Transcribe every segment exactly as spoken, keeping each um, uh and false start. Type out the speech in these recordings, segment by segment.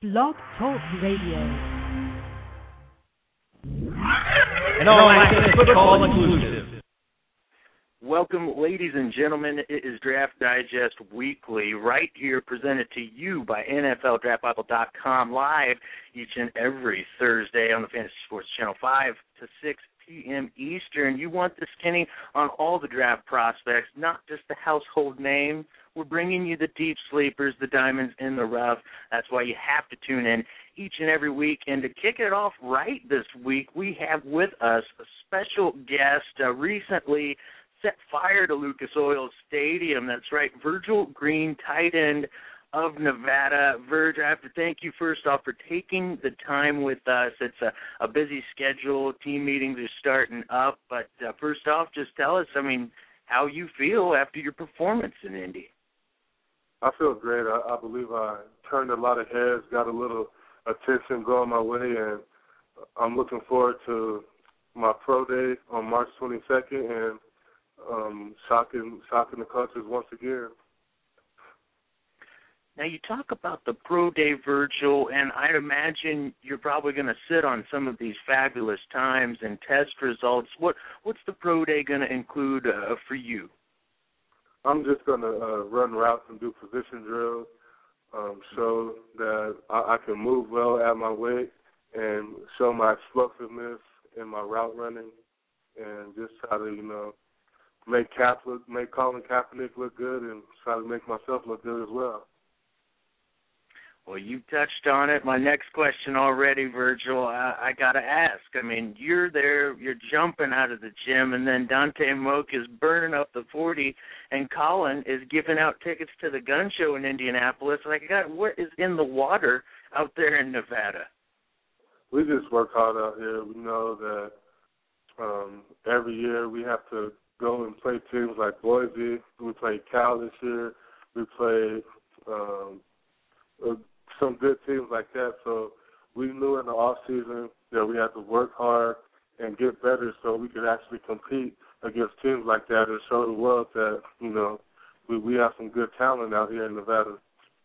Blog Talk Radio. And all access football inclusive. Welcome, ladies and gentlemen. It is Draft Digest Weekly, right here, presented to you by N F L Draft Bible dot com, live each and every Thursday on the Fantasy Sports Channel, five to six p.m. Eastern. You want this, Kenny, on all the draft prospects, not just the household names. We're bringing you the deep sleepers, the diamonds in the rough. That's why you have to tune in each and every week. And to kick it off right this week, we have with us a special guest, uh, recently set fire to Lucas Oil Stadium. That's right, Virgil Green, tight end of Nevada. Virg, I have to thank you first off for taking the time with us. It's a, a busy schedule. Team meetings are starting up. But uh, first off, just tell us, I mean, how you feel after your performance in Indy. I feel great. I, I believe I turned a lot of heads, got a little attention going my way, and I'm looking forward to my pro day on March twenty-second and um, shocking, shocking the coaches once again. Now, you talk about the pro day, Virgil, and I'd imagine you're probably going to sit on some of these fabulous times and test results. What What's the pro day going to include uh, for you? I'm just going to uh, run routes and do position drills, um, show that I, I can move well at my weight and show my explosiveness in my route running, and just try to, you know, make Cap look, make Colin Kaepernick look good, and try to make myself look good as well. Well, you touched on it. My next question already, Virgil, I, I got to ask. I mean, you're there, you're jumping out of the gym, and then Dante Moak is burning up the forty, and Colin is giving out tickets to the gun show in Indianapolis. Like, God, what is in the water out there in Nevada? We just work hard out here. We know that um, every year we have to go and play teams like Boise. We played Cal this year. We played um, uh, some good teams like that. So we knew in the off season that we had to work hard and get better so we could actually compete against teams like that and show the world that, you know, we, we have some good talent out here in Nevada.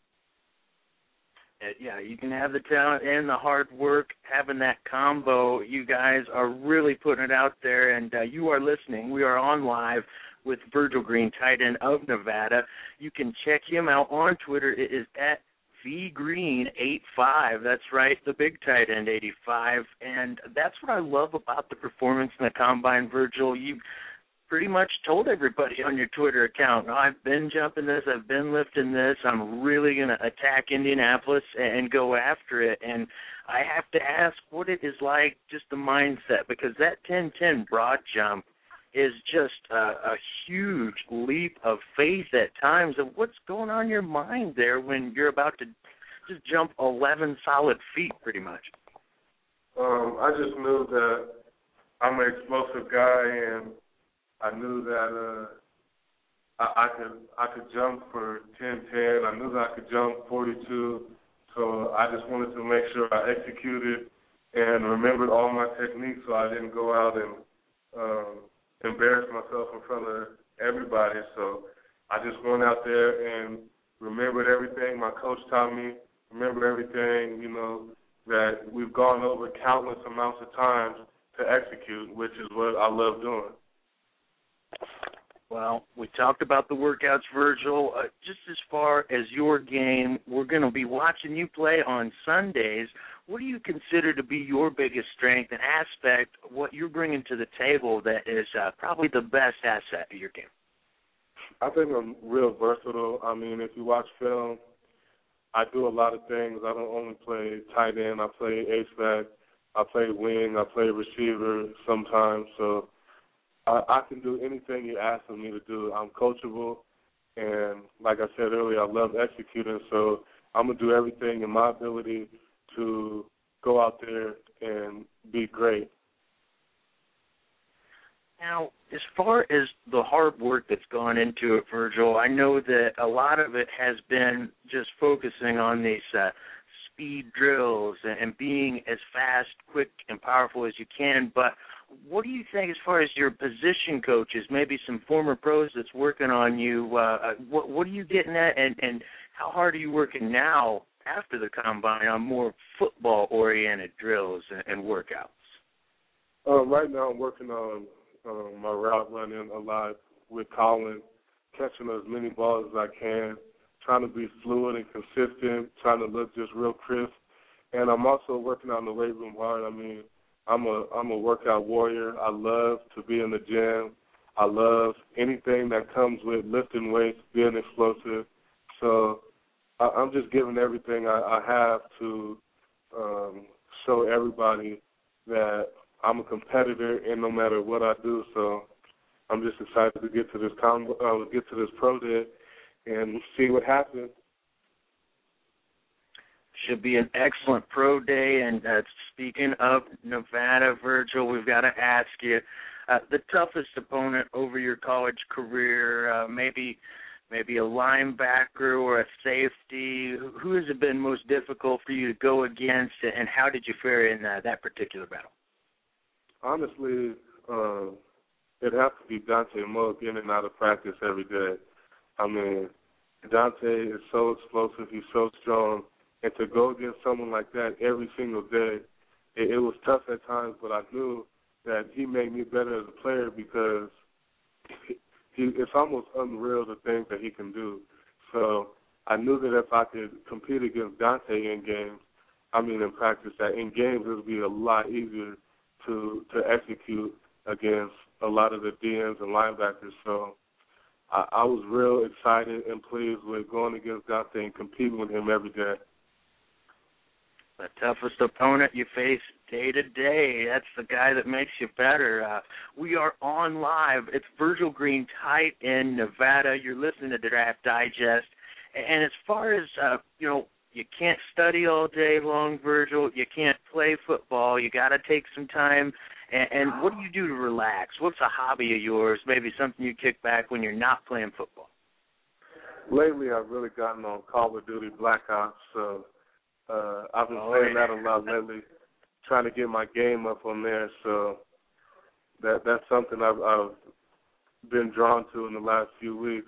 Yeah, you can have the talent and the hard work. Having that combo, you guys are really putting it out there, and uh, you are listening. We are on live with Virgil Green, tight end of Nevada. You can check him out on Twitter. It is at V Green eighty-five. That's right, the big tight end eighty-five. And that's what I love about the performance in the Combine, Virgil. You pretty much told everybody on your Twitter account, I've been jumping this, I've been lifting this, I'm really going to attack Indianapolis and go after it. And I have to ask what it is like, just the mindset, because that ten ten broad jump is just a, a huge leap of faith at times. Of what's going on in your mind there when you're about to just jump eleven solid feet pretty much? Um, I just knew that I'm an explosive guy, and I knew that uh, I, I could I could jump for ten ten. I knew that I could jump forty-two. So I just wanted to make sure I executed and remembered all my techniques so I didn't go out and um, embarrass myself in front of everybody. So I just went out there and remembered everything my coach taught me, remember everything, you know, that we've gone over countless amounts of times to execute, which is what I love doing. Well, we talked about the workouts, Virgil. Uh, just as far as your game, we're going to be watching you play on Sundays. What do you consider to be your biggest strength and aspect, what you're bringing to the table that is uh, probably the best asset of your game? I think I'm real versatile. I mean, if you watch film, I do a lot of things. I don't only play tight end. I play H-back. I play wing. I play receiver sometimes. So I, I can do anything you ask of me to do. I'm coachable, and like I said earlier, I love executing. So I'm going to do everything in my ability to go out there and be great. Now, as far as the hard work that's gone into it, Virgil, I know that a lot of it has been just focusing on these uh, speed drills and being as fast, quick, and powerful as you can. But what do you think as far as your position coaches, maybe some former pros that's working on you, uh, what, what are you getting at, and, and how hard are you working now after the combine on more football-oriented drills and, and workouts? Um, right now I'm working on um, my route running a lot with Colin, catching as many balls as I can, trying to be fluid and consistent, trying to look just real crisp. And I'm also working on the weight room hard. I mean, I'm a I'm a workout warrior. I love to be in the gym. I love anything that comes with lifting weights, being explosive. So I, I'm just giving everything I, I have to um, show everybody that I'm a competitor, and no matter what I do. So I'm just excited to get to this con- uh, get to this pro day and see what happens. Should be an excellent pro day. And uh, speaking of Nevada, Virgil, we've got to ask you, uh, the toughest opponent over your college career, uh, maybe maybe a linebacker or a safety. Who has it been most difficult for you to go against, and how did you fare in uh, that particular battle? Honestly, uh, it'd have to be Dante Moe in and out of practice every day. I mean, Dante is so explosive. He's so strong. And to go against someone like that every single day, it, it was tough at times, but I knew that he made me better as a player because he, he, it's almost unreal the things that he can do. So I knew that if I could compete against Dante in games, I mean in practice, that in games it would be a lot easier to to execute against a lot of the D Ns and linebackers. So I, I was real excited and pleased with going against Dante and competing with him every day. The toughest opponent you face day to day. That's the guy that makes you better. Uh, we are on live. It's Virgil Green tight in Nevada. You're listening to Draft Digest. And as far as, uh, you know, you can't study all day long, Virgil. You can't play football. You got to take some time. And, and what do you do to relax? What's a hobby of yours? Maybe something you kick back when you're not playing football. Lately, I've really gotten on Call of Duty Black Ops, so uh, I've been oh, playing yeah. that a lot lately, trying to get my game up on there. So that that's something I've, I've been drawn to in the last few weeks.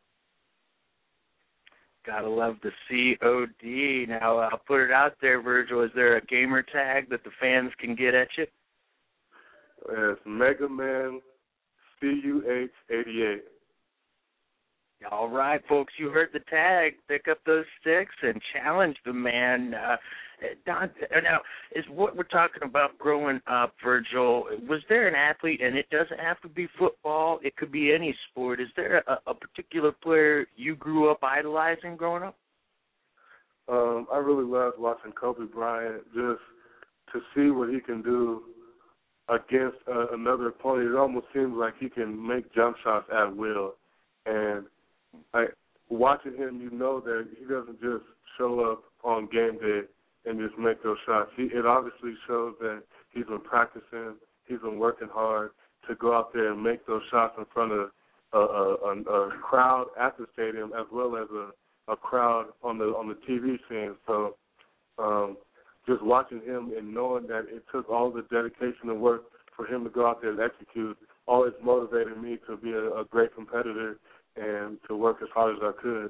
Gotta love the C O D. Now, I'll put it out there, Virgil. Is there a gamer tag that the fans can get at you? It's Mega Man C U H eighty-eight. All right, folks, you heard the tag. Pick up those sticks and challenge the man. Uh, Don, now, is what we're talking about growing up, Virgil, was there an athlete, and it doesn't have to be football, it could be any sport, is there a, a particular player you grew up idolizing growing up? Um, I really loved watching Kobe Bryant, just to see what he can do against uh, another opponent. It almost seems like he can make jump shots at will. And I, watching him, you know that he doesn't just show up on game day and just make those shots. He, it obviously shows that he's been practicing, he's been working hard to go out there and make those shots in front of a, a, a, a crowd at the stadium as well as a, a crowd on the on the T V scene. So um, just watching him and knowing that it took all the dedication and work for him to go out there and execute always motivated me to be a, a great competitor and to work as hard as I could.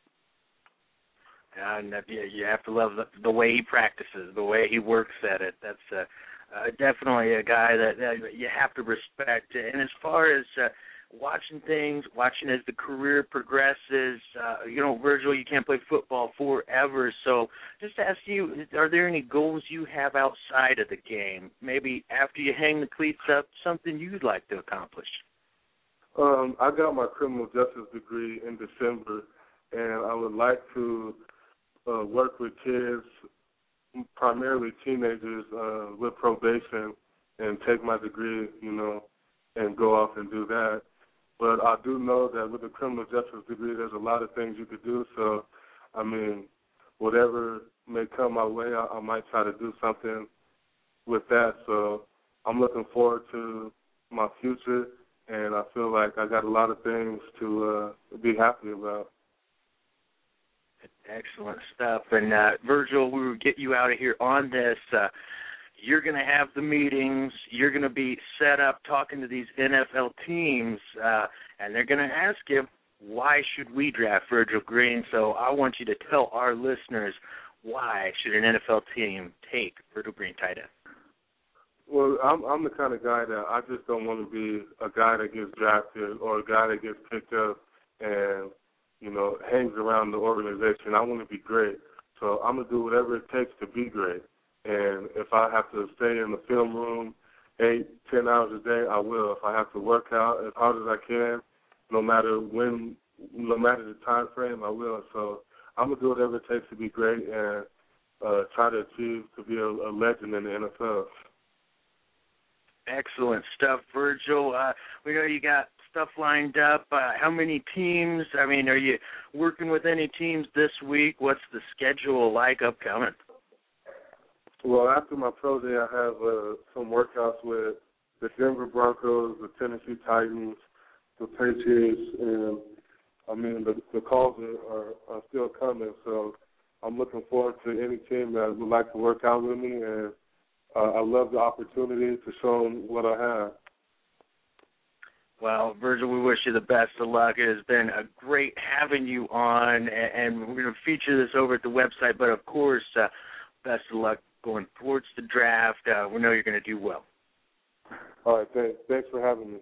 And uh, yeah, you have to love the, the way he practices, the way he works at it. That's uh, uh, definitely a guy that uh, you have to respect. And as far as uh, watching things, watching as the career progresses, uh, you know, Virgil, you can't play football forever. So just to ask you, are there any goals you have outside of the game? Maybe after you hang the cleats up, something you'd like to accomplish? Um, I got my criminal justice degree in December, and I would like to uh, work with kids, primarily teenagers, uh, with probation and take my degree, you know, and go off and do that. But I do know that with a criminal justice degree, there's a lot of things you could do. So, I mean, whatever may come my way, I, I might try to do something with that. So I'm looking forward to my future, and I feel like I got a lot of things to uh, be happy about. Excellent stuff. And, uh, Virgil, we will get you out of here on this. Uh, you're going to have the meetings. You're going to be set up talking to these N F L teams, uh, and they're going to ask you, why should we draft Virgil Green? So I want you to tell our listeners, why should an N F L team take Virgil Green tight end? Well, I'm I'm the kind of guy that I just don't want to be a guy that gets drafted or a guy that gets picked up and, you know, hangs around the organization. I want to be great. So I'm going to do whatever it takes to be great. And if I have to stay in the film room eight, ten hours a day, I will. If I have to work out as hard as I can, no matter when, no matter the time frame, I will. So I'm going to do whatever it takes to be great and uh, try to achieve to be a, a legend in the N F L. Excellent stuff, Virgil. Uh, we know you got stuff lined up. Uh, how many teams? I mean, are you working with any teams this week? What's the schedule like upcoming? Well, after my pro day, I have uh, some workouts with the Denver Broncos, the Tennessee Titans, the Patriots, and, I mean, the, the calls are, are, are still coming. So I'm looking forward to any team that would like to work out with me, and Uh, I love the opportunity to show them what I have. Well, Virgil, we wish you the best of luck. It has been a great having you on, and we're going to feature this over at the website. But, of course, uh, best of luck going towards the draft. Uh, we know you're going to do well. All right, thanks. Thanks for having me.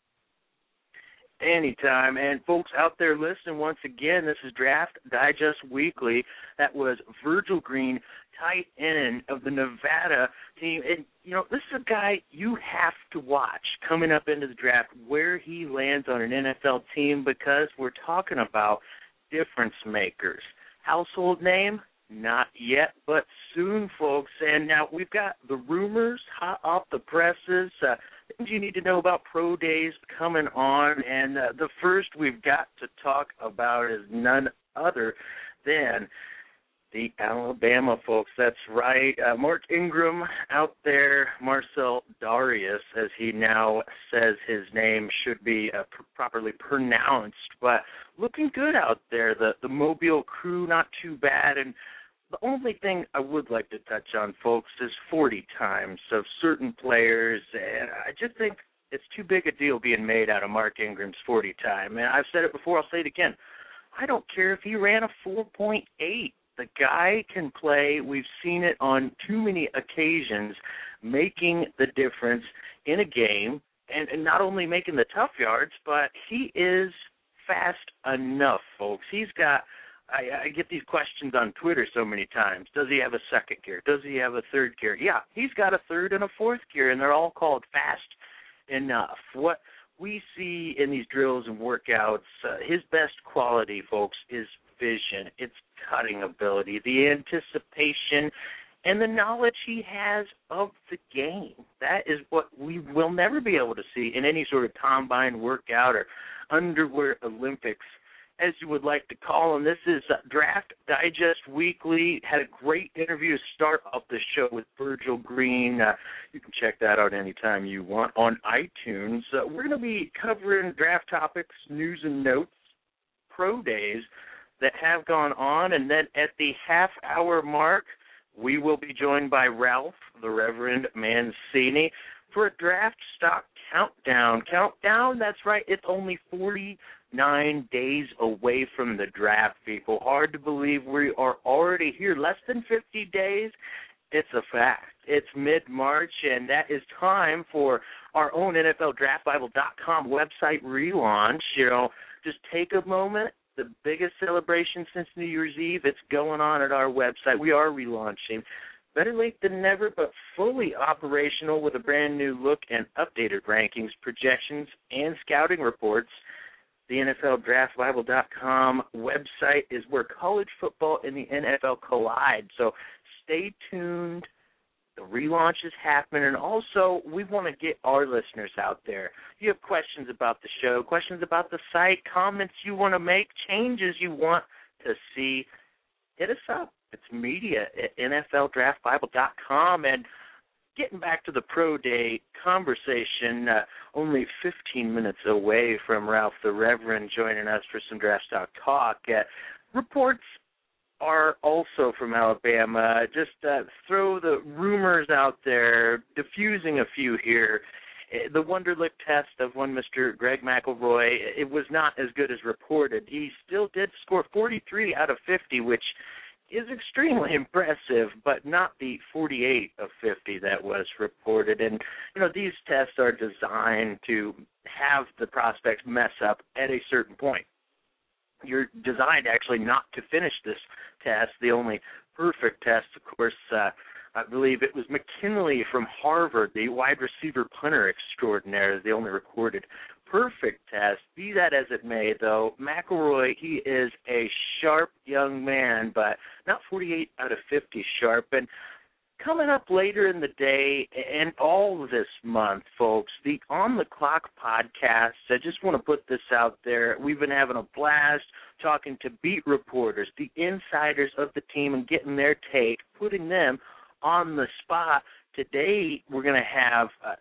Anytime. And folks out there listening, once again, this is Draft Digest Weekly. That was Virgil Green, tight end of the Nevada team. And, you know, this is a guy you have to watch coming up into the draft, where he lands on an N F L team, because we're talking about difference makers. Household name? Not yet, but soon, folks. And now we've got the rumors hot off the presses, uh, things you need to know about pro days coming on. And uh, the first we've got to talk about is none other than the Alabama folks. That's right. Uh, Mark Ingram out there, Marcel Darius, as he now says his name should be uh, pr- properly pronounced, but looking good out there. The, the Mobile crew, not too bad. And the only thing I would like to touch on, folks, is forty times of certain players, and I just think it's too big a deal being made out of Mark Ingram's forty time. And I've said it before, I'll say it again. I don't care if he ran a four point eight. The guy can play. We've seen it on too many occasions, making the difference in a game, and, and not only making the tough yards, but he is fast enough, folks. He's got, I, I get these questions on Twitter so many times. Does he have a second gear? Does he have a third gear? Yeah, he's got a third and a fourth gear, and they're all called fast enough. What we see in these drills and workouts, uh, his best quality, folks, is vision, its cutting ability, the anticipation, and the knowledge he has of the game. That is what we will never be able to see in any sort of combine workout or underwear Olympics, as you would like to call them. This is uh, Draft Digest Weekly. Had a great interview to start off the show with Virgil Green. Uh, you can check that out anytime you want on iTunes. Uh, we're going to be covering draft topics, news and notes, pro days that have gone on, and then at the half-hour mark, we will be joined by Ralph, the Reverend Mancini, for a draft stock countdown. Countdown, that's right, it's only forty-nine days away from the draft, people. Hard to believe we are already here. Less than fifty days, it's a fact. It's mid-March, and that is time for our own N F L Draft Bible dot com website relaunch. You know, just take a moment. The biggest celebration since New Year's Eve, it's going on at our website. We are relaunching. Better late than never, but fully operational with a brand new look and updated rankings, projections, and scouting reports. The N F L Draft Bible dot com website is where college football and the N F L collide. So stay tuned. The relaunch is happening, and also we want to get our listeners out there. If you have questions about the show, questions about the site, comments you want to make, changes you want to see, hit us up. It's media at N F L Draft Bible dot com. And getting back to the pro day conversation, uh, only fifteen minutes away from Ralph the Reverend joining us for some draft stock talk. Uh, reports are also from Alabama. Just uh, throw the rumors out there, diffusing a few here. The Wonderlic test of one Mister Greg McElroy, it was not as good as reported. He still did score forty-three out of fifty, which is extremely impressive, but not the forty-eight of fifty that was reported. And, you know, these tests are designed to have the prospects mess up at a certain point. You're designed actually not to finish this test. The only perfect test, of course, uh, I believe it was McKinley from Harvard, the wide receiver punter extraordinaire, the only recorded perfect test. Be that as it may, though, McElroy, he is a sharp young man, but not forty-eight out of fifty sharp. And coming up later in the day and all this month, folks, the On the Clock podcast, I just want to put this out there. We've been having a blast talking to beat reporters, the insiders of the team, and getting their take, putting them on the spot. Today we're going to have uh,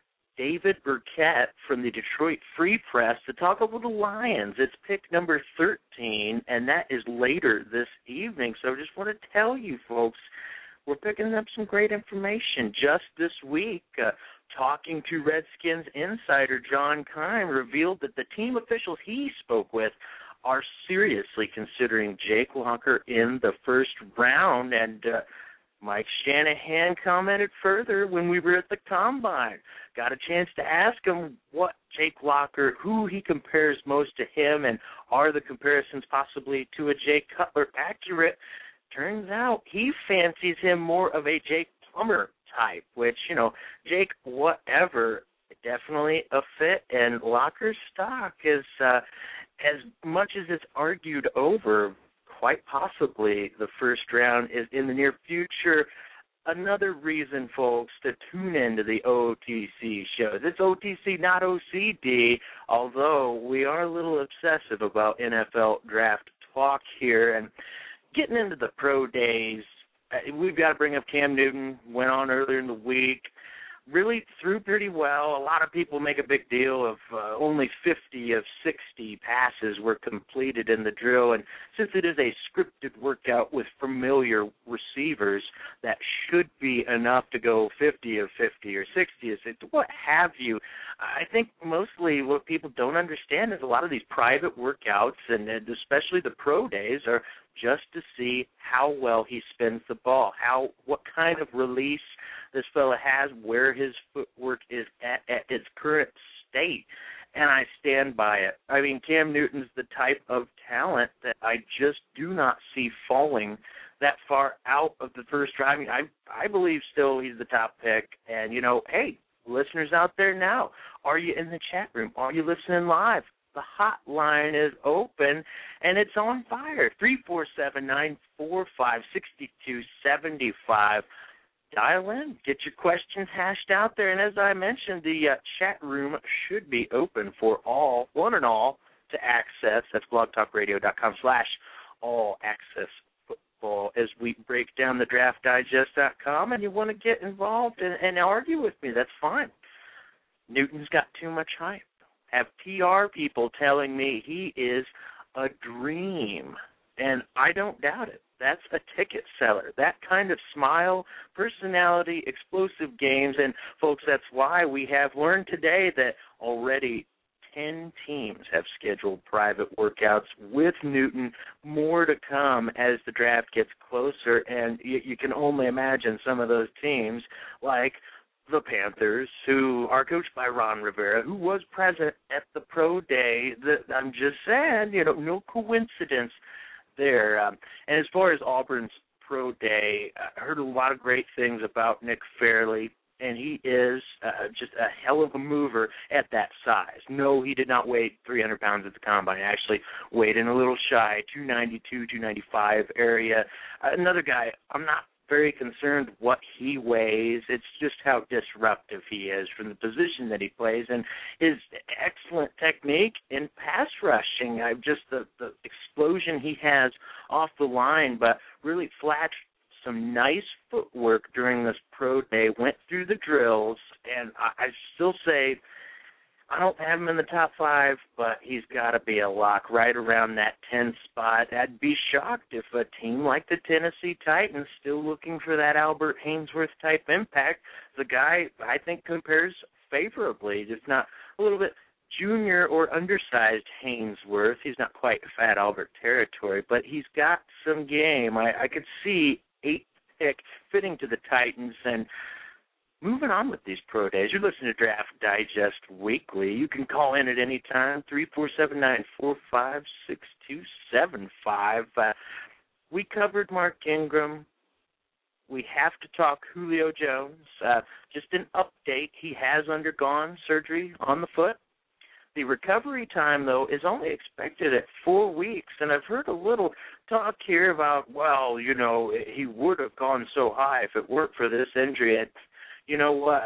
David Burkett from the Detroit Free Press to talk about the Lions. It's pick number thirteen, and that is later this evening. So I just want to tell you, folks, we're picking up some great information. Just this week, uh, talking to Redskins insider John Keim revealed that the team officials he spoke with are seriously considering Jake Locker in the first round, and uh, Mike Shanahan commented further when we were at the Combine. Got a chance to ask him what Jake Locker, who he compares most to him, and are the comparisons possibly to a Jay Cutler accurate? Turns out he fancies him more of a Jake Plummer type, which, you know, Jake, whatever, definitely a fit, and Locker's stock is, uh, as much as it's argued over, quite possibly the first round is in the near future. Another reason, folks, to tune into the O T C shows. It's O T C, not O C D, although we are a little obsessive about N F L draft talk here. And getting into the pro days, we've got to bring up Cam Newton, went on earlier in the week. Really threw pretty well. A lot of people make a big deal of uh, only fifty of sixty passes were completed in the drill. And since it is a scripted workout with familiar receivers, that should be enough to go fifty of fifty or sixty of sixty, what have you. I think mostly what people don't understand is a lot of these private workouts, and especially the pro days, are just to see how well he spins the ball, how what kind of release this fella has, where his footwork is at, at its current state, and I stand by it. I mean, Cam Newton's the type of talent that I just do not see falling that far out of the first round. I mean, I, I believe still he's the top pick, and, you know, hey, listeners out there now, are you in the chat room? Are you listening live? The hotline is open, and it's on fire, three four seven, nine four five, six two seven five. Dial in, get your questions hashed out there, and as I mentioned, the uh, chat room should be open for all, one and all, to access. That's blogtalkradio.com slash all access football as we break down the draft digest dot com, and you want to get involved and, and argue with me, that's fine. Newton's got too much hype. Have P R people telling me he is a dream, and I don't doubt it. That's a ticket seller. That kind of smile, personality, explosive games, and, folks, that's why we have learned today that already ten teams have scheduled private workouts with Newton. More to come as the draft gets closer, and you, you can only imagine some of those teams, like the Panthers, who are coached by Ron Rivera, who was present at the pro day. The, I'm just saying, you know, no coincidence there. Um, and as far as Auburn's pro day, I heard a lot of great things about Nick Fairley, and he is uh, just a hell of a mover at that size. No, he did not weigh three hundred pounds at the combine. He actually weighed in a little shy, two ninety-two, two ninety-five area. Uh, another guy, I'm not very concerned what he weighs. It's just how disruptive he is from the position that he plays, and his excellent technique in pass rushing. I just the, the explosion he has off the line, but really flashed some nice footwork during this pro day, went through the drills, and I, I still say I don't have him in the top five, but he's got to be a lock right around that ten spot. I'd be shocked if a team like the Tennessee Titans, still looking for that Albert Hainsworth-type impact, the guy I think compares favorably, if not a little bit junior or undersized Haynesworth. He's not quite Fat Albert territory, but he's got some game. I, I could see eight pick fitting to the Titans. And moving on with these pro days, you're listening to Draft Digest Weekly. You can call in at any time, three four seven, nine four five, six two seven five. Uh, we covered Mark Ingram. We have to talk Julio Jones. Uh, just an update, he has undergone surgery on the foot. The recovery time, though, is only expected at four weeks, and I've heard a little talk here about, well, you know, he would have gone so high if it weren't for this injury. And you know what?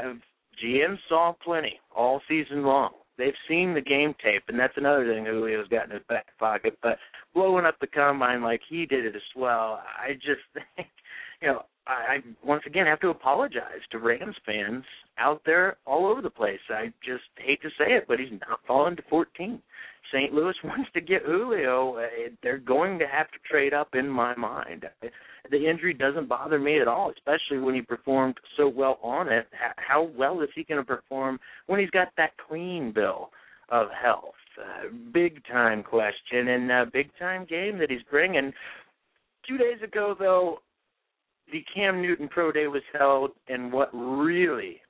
G M saw plenty all season long. They've seen the game tape, and that's another thing Julio's got in his back pocket. But blowing up the combine like he did it as well, I just think, you know, I, I once again have to apologize to Rams fans out there all over the place. I just hate to say it, but he's not falling to fourteen. Saint Louis wants to get Julio. Uh, they're going to have to trade up in my mind. The injury doesn't bother me at all, especially when he performed so well on it. How well is he going to perform when he's got that clean bill of health? Uh, big-time question and a big-time game that he's bringing. Two days ago, though, the Cam Newton Pro Day was held, and what really,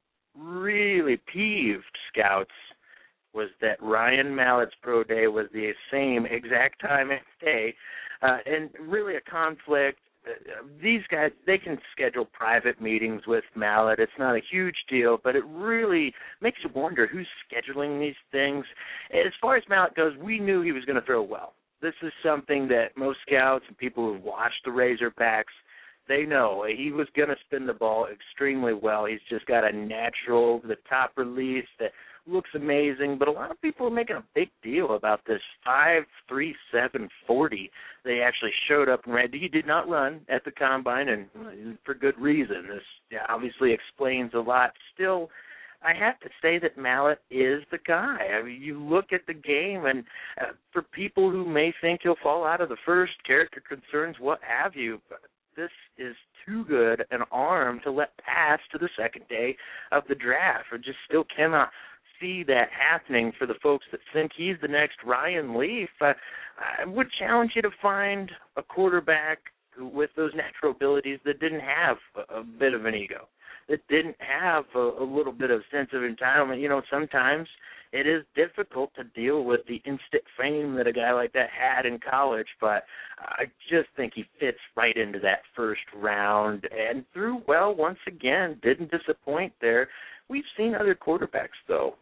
really peeved scouts was that Ryan Mallett's Pro Day was the same exact time and day, uh, and really a conflict. Uh, these guys, they can schedule private meetings with Mallett. It's not a huge deal, but it really makes you wonder who's scheduling these things. As far as Mallett goes, we knew he was going to throw well. This is something that most scouts and people who've watched the Razorbacks, they know he was going to spin the ball extremely well. He's just got a natural, the top release that looks amazing, but a lot of people are making a big deal about this five three seven forty. They actually showed up and ran. He did not run at the combine, and for good reason. This obviously explains a lot. Still, I have to say that Mallett is the guy. I mean, you look at the game, and uh, for people who may think he'll fall out of the first, character concerns, what have you, but this is too good an arm to let pass to the second day of the draft. I just still cannot see that happening for the folks that think he's the next Ryan Leaf. Uh, I would challenge you to find a quarterback with those natural abilities that didn't have a, a bit of an ego, that didn't have a, a little bit of sense of entitlement. You know, sometimes it is difficult to deal with the instant fame that a guy like that had in college, but I just think he fits right into that first round and threw well once again, didn't disappoint there. We've seen other quarterbacks, though,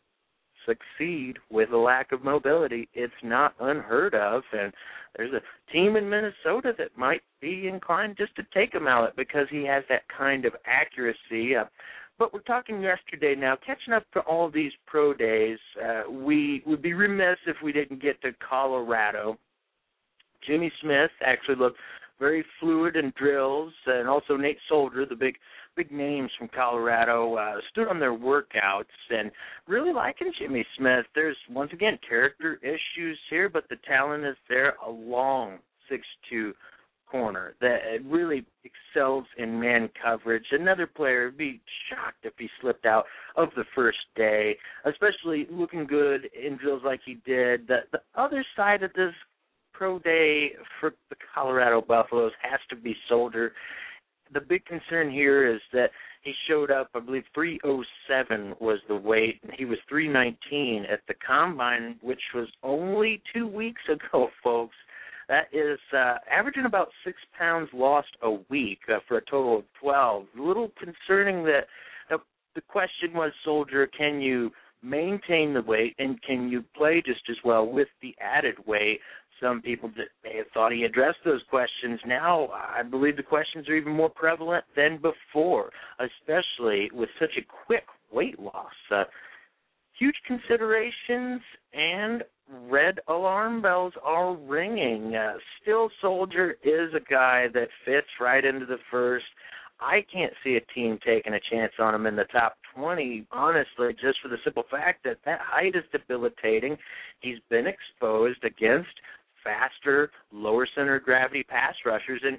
succeed with a lack of mobility. It's not unheard of, and there's a team in Minnesota that might be inclined just to take him out because he has that kind of accuracy. Uh, but we're talking yesterday now, catching up to all these pro days. Uh, we would be remiss if we didn't get to Colorado. Jimmy Smith actually looked very fluid in drills, and also Nate Soldier, the big big names from Colorado, uh, stood on their workouts, and really liking Jimmy Smith. There's, once again, character issues here, but the talent is there. A long six two corner that really excels in man coverage. Another player would be shocked if he slipped out of the first day, especially looking good in drills like he did. The, the other side of this pro day for the Colorado Buffaloes has to be Soldier. The big concern here is that he showed up, I believe three oh seven was the weight. He was three nineteen at the combine, which was only two weeks ago, folks. That is uh, averaging about six pounds lost a week uh, for a total of twelve. A little concerning that uh, the question was, Soldier, can you maintain the weight and can you play just as well with the added weight? Some people may have thought he addressed those questions. Now, I believe the questions are even more prevalent than before, especially with such a quick weight loss. Uh, huge considerations, and red alarm bells are ringing. Uh, still, Soldier is a guy that fits right into the first. I can't see a team taking a chance on him in the top twenty, honestly, just for the simple fact that that height is debilitating. He's been exposed against faster, lower center of gravity pass rushers, and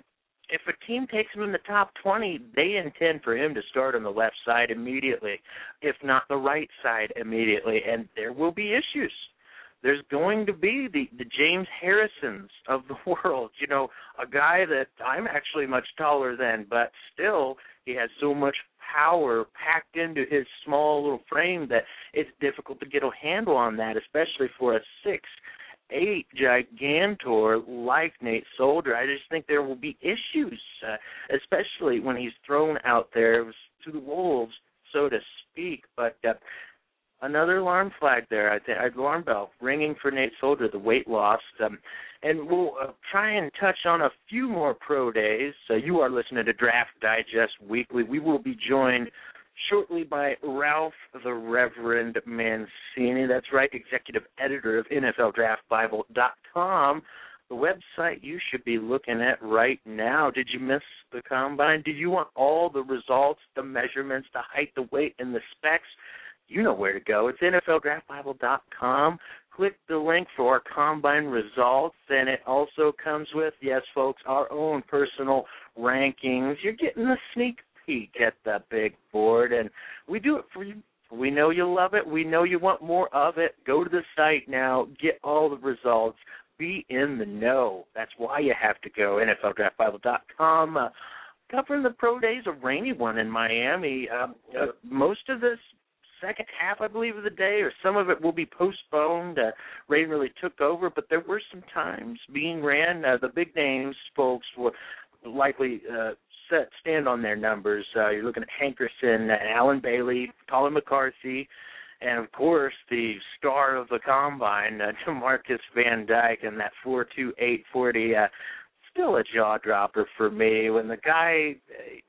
if a team takes him in the top twenty, they intend for him to start on the left side immediately, if not the right side immediately, and there will be issues. There's going to be the, the James Harrisons of the world, you know, a guy that I'm actually much taller than, but still he has so much power packed into his small little frame that it's difficult to get a handle on that, especially for a six eight gigantor like Nate Solder. I just think there will be issues, uh, especially when he's thrown out there to the wolves, so to speak. But uh, another alarm flag there, I think, alarm bell ringing for Nate Solder, the weight loss. Um, and we'll uh, try and touch on a few more pro days. Uh, you are listening to Draft Digest Weekly. We will be joined shortly by Ralph the Reverend Mancini. That's right, executive editor of N F L Draft Bible dot com, the website you should be looking at right now. Did you miss the combine? Did you want all the results, the measurements, the height, the weight, and the specs? You know where to go. It's N F L Draft Bible dot com. Click the link for our combine results, and it also comes with, yes, folks, our own personal rankings. You're getting a sneak peek at the big board, and we do it for you. We know you love it. We know you want more of it. Go to the site now. Get all the results. Be in the know. That's why you have to go. N F L Draft Bible dot com. Uh, covering the pro days, a rainy one in Miami. Uh, uh, most of this second half, I believe, of the day, or some of it will be postponed. Uh, rain really took over, but there were some times being ran. Uh, the big names, folks, will likely uh, set, stand on their numbers. Uh, you're looking at Hankerson, uh, Alan Bailey, Colin McCarthy, and, of course, the star of the combine, uh, DeMarcus Van Dyke, and that four two eight forty. Uh, still a jaw-dropper for me. When the guy... Uh,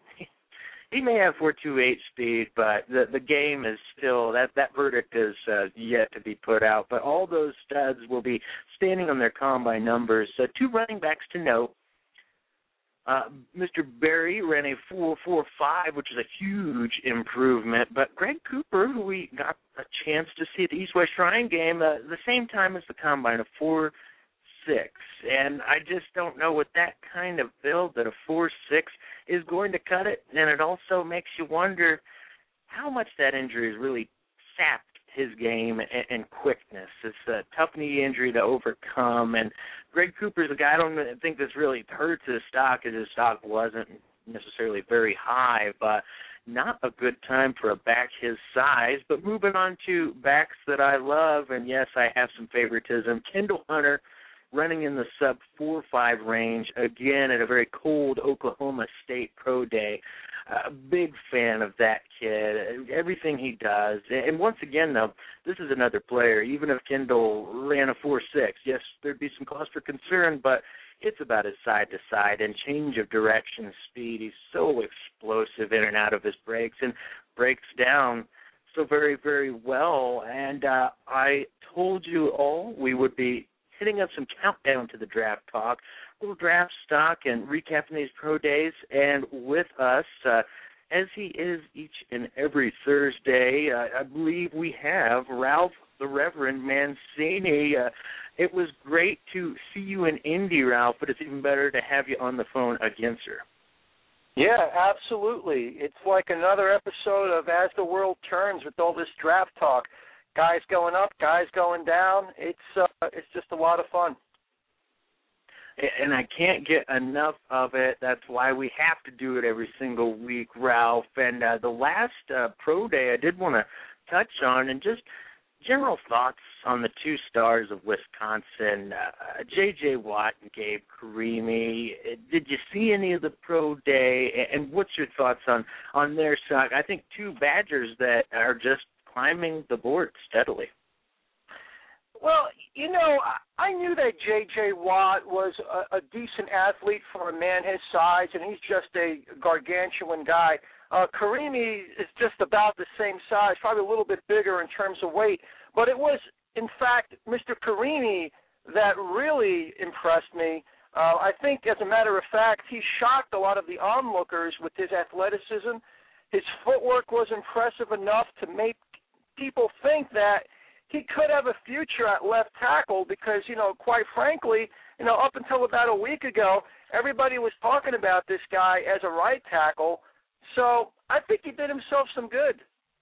He may have four two eight speed, but the the game is still, that, that verdict is uh, yet to be put out. But all those studs will be standing on their combine numbers. Uh, two running backs to note. Uh, Mister Berry ran a four four five, which is a huge improvement. But Greg Cooper, who we got a chance to see at the East-West Shrine game, uh, the same time as the combine, a four six. And I just don't know with that kind of build that a four six is going to cut it. And it also makes you wonder how much that injury has really sapped his game and, and quickness. It's a tough knee injury to overcome. And Greg Cooper's a guy I don't think this really hurts his stock, as his stock wasn't necessarily very high, but not a good time for a back his size. But moving on to backs that I love, and yes, I have some favoritism. Kendall Hunter, running in the sub four five range, again at a very cold Oklahoma State Pro Day. A uh, big fan of that kid, everything he does. And once again, though, this is another player. Even if Kendall ran a four six, yes, there'd be some cause for concern, but it's about his side-to-side and change of direction speed. He's so explosive in and out of his breaks and breaks down so very, very well. And uh, I told you all we would be hitting up some countdown to the draft talk, a little draft stock, and recapping these pro days. And with us, uh, as he is each and every Thursday, uh, I believe we have Ralph the Reverend Mancini. Uh, it was great to see you in Indy, Ralph, but it's even better to have you on the phone again, sir. Yeah, absolutely. It's like another episode of As the World Turns with all this draft talk. Guys going up, guys going down. It's uh, it's just a lot of fun. And I can't get enough of it. That's why we have to do it every single week, Ralph. And uh, the last uh, pro day I did want to touch on, and just general thoughts on the two stars of Wisconsin, uh, J J. Watt and Gabe Carimi. Did you see any of the pro day? And what's your thoughts on, on their stock? I think two Badgers that are just climbing the board steadily. Well, you know, I knew that J J. Watt was a, a decent athlete for a man his size, and he's just a gargantuan guy. Uh, Karimi is just about the same size, probably a little bit bigger in terms of weight. But it was, in fact, Mister Karimi that really impressed me. Uh, I think, as a matter of fact, he shocked a lot of the onlookers with his athleticism. His footwork was impressive enough to make people think that he could have a future at left tackle because, you know, quite frankly, you know, up until about a week ago, everybody was talking about this guy as a right tackle. So I think he did himself some good.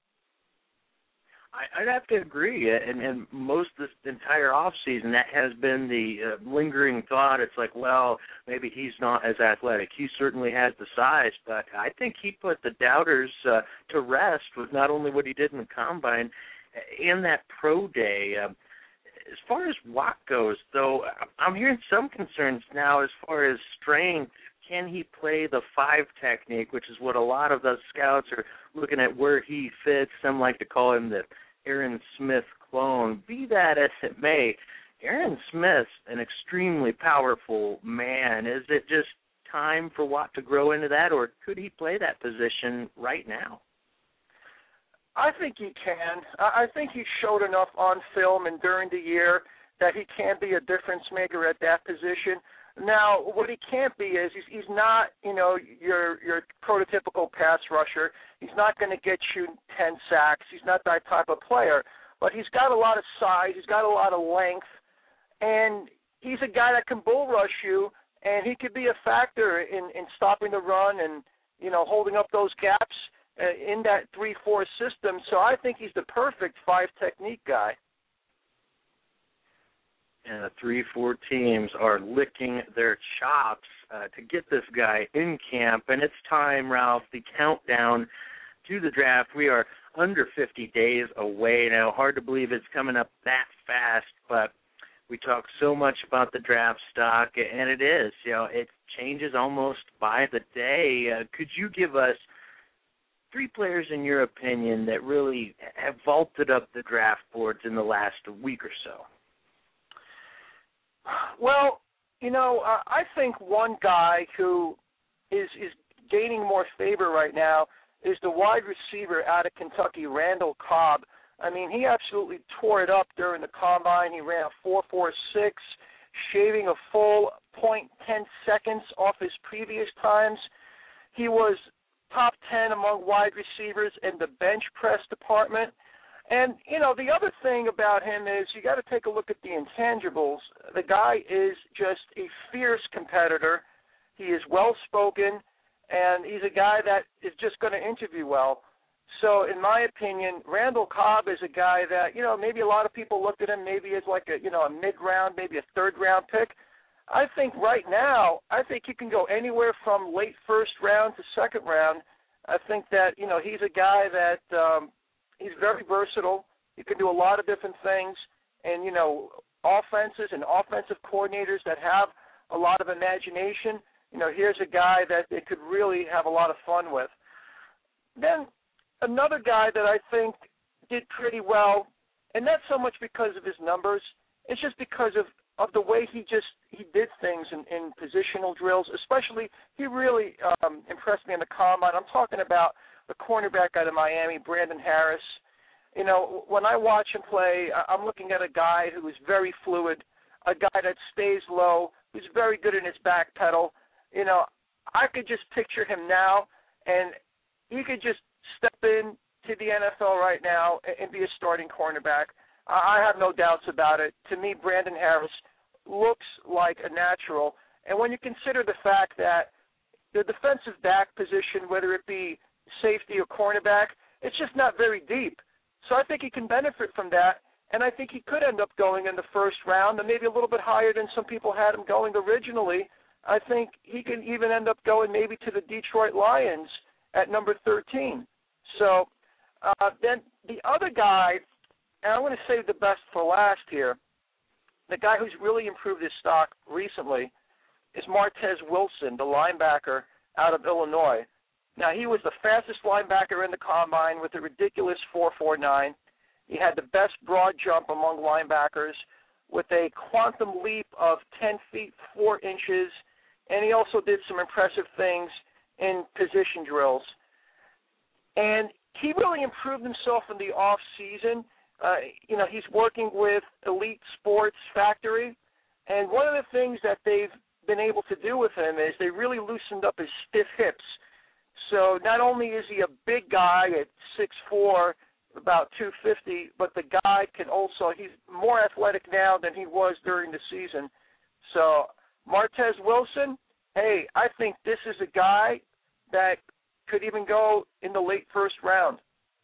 I'd have to agree, and, and most of this entire offseason, that has been the uh, lingering thought. It's like, well, maybe he's not as athletic. He certainly has the size, but I think he put the doubters uh, to rest with not only what he did in the Combine and that pro day. Uh, as far as Watt goes, though, I'm hearing some concerns now as far as strength. Can he play the five technique, which is what a lot of the scouts are looking at where he fits? Some like to call him the Aaron Smith clone. Be that as it may, Aaron Smith's an extremely powerful man. Is it just time for Watt to grow into that, or could he play that position right now? I think he can. I think he showed enough on film and during the year that he can be a difference maker at that position. Now, what he can't be is he's, he's not, you know, your your prototypical pass rusher. He's not going to get you ten sacks. He's not that type of player. But he's got a lot of size. He's got a lot of length. And he's a guy that can bull rush you, and he could be a factor in, in stopping the run and, you know, holding up those gaps uh, in that three four system. So I think he's the perfect five technique guy. And the three four teams are licking their chops uh, to get this guy in camp. And it's time, Ralph, the countdown to the draft. We are under fifty days away now. Hard to believe it's coming up that fast, but we talk so much about the draft stock, and it is. You know, it changes almost by the day. Uh, could you give us three players, in your opinion, that really have vaulted up the draft boards in the last week or so? Well, you know, uh, I think one guy who is is gaining more favor right now is the wide receiver out of Kentucky, Randall Cobb. I mean, he absolutely tore it up during the Combine. He ran a four four six, shaving a full point one zero seconds off his previous times. He was top ten among wide receivers in the bench press department. And, you know, the other thing about him is you got to take a look at the intangibles. The guy is just a fierce competitor. He is well-spoken, and he's a guy that is just going to interview well. So, in my opinion, Randall Cobb is a guy that, you know, maybe a lot of people looked at him maybe as like a, you know, a mid-round, maybe a third-round pick. I think right now, I think he can go anywhere from late first round to second round. I think that, you know, he's a guy that um, – he's very versatile. He can do a lot of different things. And, you know, offenses and offensive coordinators that have a lot of imagination, you know, here's a guy that they could really have a lot of fun with. Then another guy that I think did pretty well, and not so much because of his numbers, it's just because of, of the way he just he did things in, in positional drills. Especially, he really um, impressed me in the Combine. I'm talking about the cornerback out of Miami, Brandon Harris. You know, when I watch him play, I'm looking at a guy who is very fluid, a guy that stays low, who's very good in his back pedal. You know, I could just picture him now, and he could just step in to the N F L right now and be a starting cornerback. I have no doubts about it. To me, Brandon Harris looks like a natural. And when you consider the fact that the defensive back position, whether it be safety or cornerback, it's just not very deep. So I think he can benefit from that, and I think he could end up going in the first round and maybe a little bit higher than some people had him going originally. I think he can even end up going maybe to the Detroit Lions at number thirteen. So uh, then the other guy, and I want to save the best for last here, the guy who's really improved his stock recently is Martez Wilson, the linebacker out of Illinois. Now, he was the fastest linebacker in the Combine with a ridiculous four four nine. He had the best broad jump among linebackers with a quantum leap of ten feet, four inches, and he also did some impressive things in position drills. And he really improved himself in the off season. Uh, you know, he's working with Elite Sports Factory, and one of the things that they've been able to do with him is they really loosened up his stiff hips. So not only is he a big guy at six four, about two fifty, but the guy can also, he's more athletic now than he was during the season. So Martez Wilson hey, I think this is a guy that could even go in the late first round.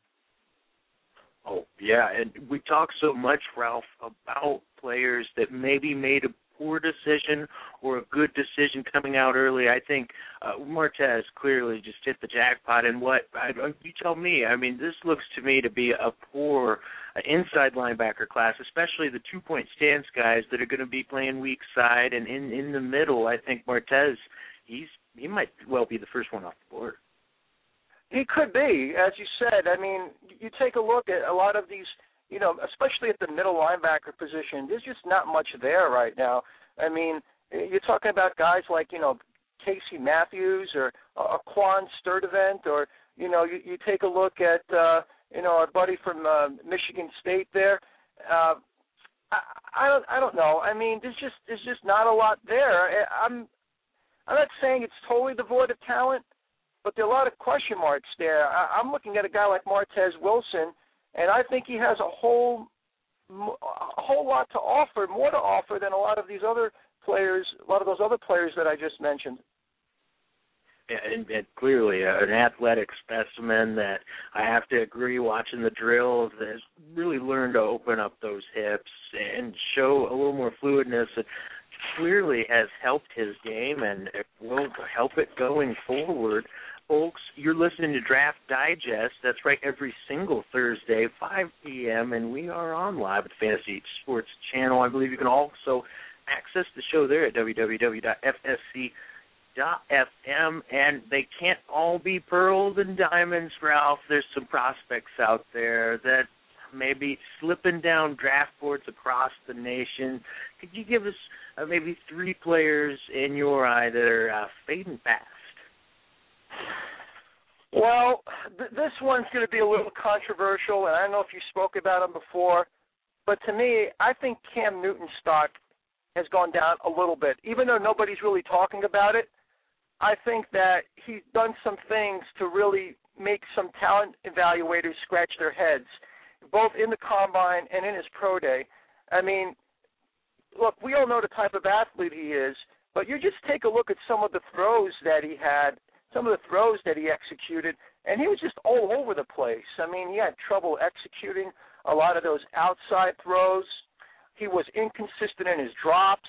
Oh, yeah, and we talk so much, Ralph, about players that maybe made a poor decision or a good decision coming out early. I think uh, Martez clearly just hit the jackpot. And what, I, you tell me, I mean, this looks to me to be a poor uh, inside linebacker class, especially the two-point stance guys that are going to be playing weak side. And in, in the middle, I think Martez, he's he might well be the first one off the board. He could be, as you said. I mean, you take a look at a lot of these, you know, especially at the middle linebacker position, there's just not much there right now. I mean, you're talking about guys like, you know, Casey Matthews or uh, Quan Sturdivant, or, you know, you, you take a look at, uh, you know, our buddy from uh, Michigan State there. Uh, I, I don't, I don't know. I mean, there's just, there's just not a lot there. I'm, I'm not saying it's totally devoid of talent, but there are a lot of question marks there. I, I'm looking at a guy like Martez Wilson, and I think he has a whole a whole lot to offer, more to offer than a lot of these other players, a lot of those other players that I just mentioned. And, and clearly an athletic specimen that I have to agree, watching the drills, has really learned to open up those hips and show a little more fluidness. It clearly has helped his game, and it will help it going forward. Folks, you're listening to Draft Digest. That's right, every single Thursday, five p.m., and we are on live at the Fantasy Sports Channel. I believe you can also access the show there at w w w dot f s c dot f m, and they can't all be pearls and diamonds, Ralph. There's some prospects out there that may be slipping down draft boards across the nation. Could you give us uh, maybe three players in your eye that are uh, fading fast? Well, th- this one's going to be a little controversial, and I don't know if you spoke about him before, but to me, I think Cam Newton's stock has gone down a little bit. Even though nobody's really talking about it, I think that he's done some things to really make some talent evaluators scratch their heads, both in the combine and in his pro day. I mean, look, we all know the type of athlete he is, but you just take a look at some of the throws that he had, some of the throws that he executed, and he was just all over the place. I mean, he had trouble executing a lot of those outside throws. He was inconsistent in his drops,